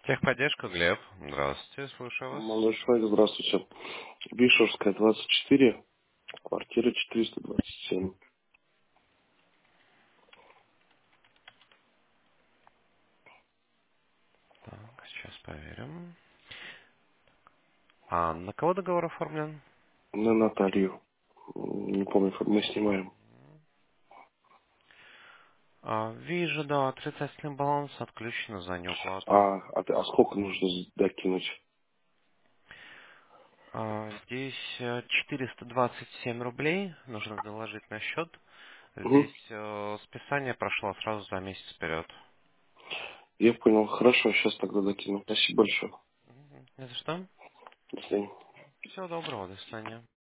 Техподдержка, Глеб. Здравствуйте, слушаю вас. Молодой человек, здравствуйте. Бишевская, 24, квартира 427. Так, сейчас проверим. А на кого договор оформлен? На Наталью. Не помню, как мы снимаем. Вижу, да, отрицательный баланс отключен за неуплату. А сколько нужно докинуть? Здесь 427 рублей нужно доложить на счет. Угу. Здесь списание прошло сразу за месяц вперед. Я понял. Хорошо, сейчас тогда докину. Спасибо большое. Не за что. До свидания. Всего доброго, до свидания.